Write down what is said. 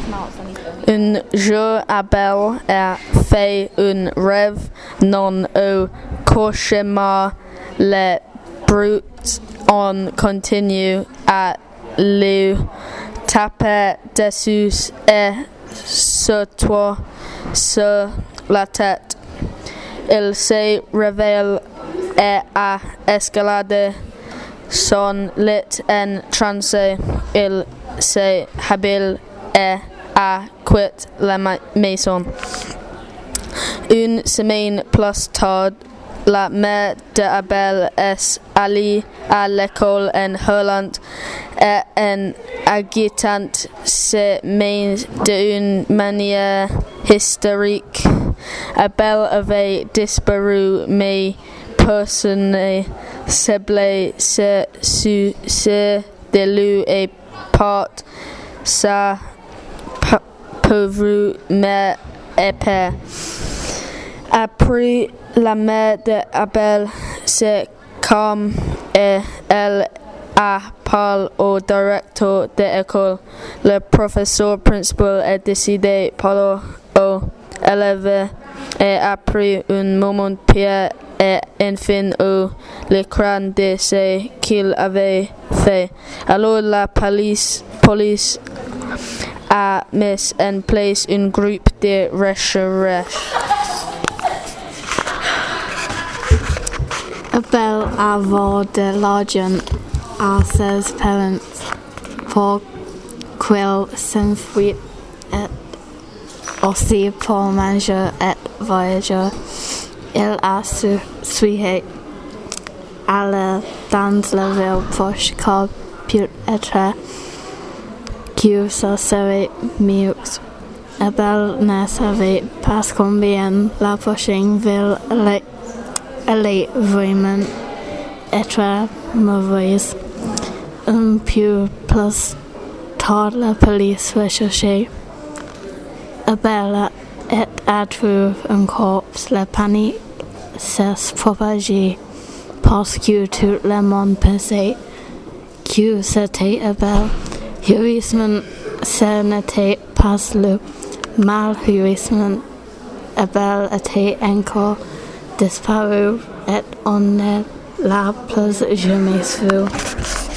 Un jour, Abel a fait un rêve non au cauchemar. Les brutes ont continué à lui taper dessus et sur la tête. Il s'est réveillé et a escaladé son lit en transe. Il s'est habillé et a quitté la maison. Une semaine plus tard, la mère d'Abel est allée à l'école en Hollande et en agitant ses mains d'une manière hystérique. Abel avait disparu, mais personne ne semblait se soucier de lui et porte sa pauvre mère épée. Après, la mère d'Abel s'est calme et elle a parlé au directeur de l'école. Le professeur principal a décidé parler aux élèves et après un moment Pierre et enfin eu l'écran de ce qu'il avait fait. Alors la police a mis en place un groupe de recherche. Abel a volé de l'argent à ses parents pour qu'ils s'enfuient et aussi pour manger et voyager. Il a suivi aller dans la ville proche car peut-être que ça serait mieux. Abel ne savait pas combien la prochaine ville allait vraiment être mauvaise. Un peu plus tard, la police recherchait Abel et a trouvé un corps. La panique s'est propagée parce que tout le monde pensait que c'était Abel. Heureusement, ce n'était pas le malheureusement. Abel était encore disparu et on ne l'a plus jamais vu.